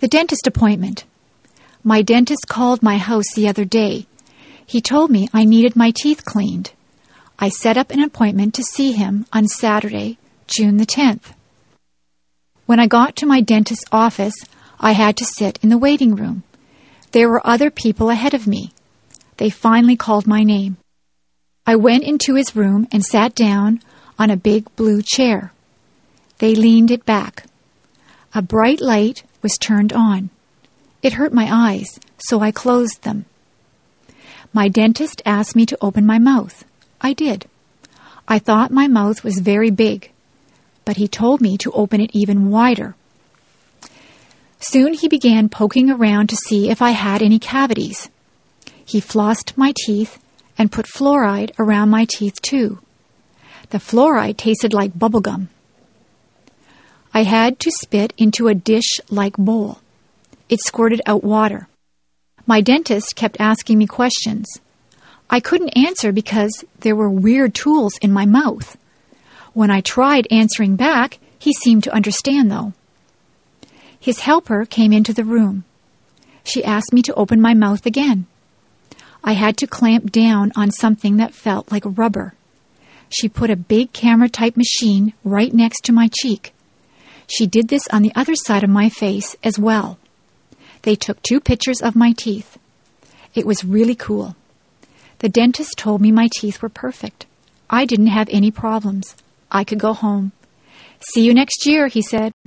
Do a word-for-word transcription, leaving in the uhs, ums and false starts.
The dentist appointment. My dentist called my house the other day. He told me I needed my teeth cleaned. I set up an appointment to see him on Saturday, June the tenth. When I got to my dentist's office, I had to sit in the waiting room. There were other people ahead of me. They finally called my name. I went into his room and sat down on a big blue chair. They leaned it back. A bright light was turned on. It hurt my eyes, so I closed them. My dentist asked me to open my mouth. I did. I thought my mouth was very big, but he told me to open it even wider. Soon he began poking around to see if I had any cavities. He flossed my teeth and put fluoride around my teeth too. The fluoride tasted like bubblegum. I had to spit into a dish-like bowl. It squirted out water. My dentist kept asking me questions. I couldn't answer because there were weird tools in my mouth. When I tried answering back, he seemed to understand, though. His helper came into the room. She asked me to open my mouth again. I had to clamp down on something that felt like rubber. She put a big camera-type machine right next to my cheek. She did this on the other side of my face as well. They took two pictures of my teeth. It was really cool. The dentist told me my teeth were perfect. I didn't have any problems. I could go home. "See you next year," he said.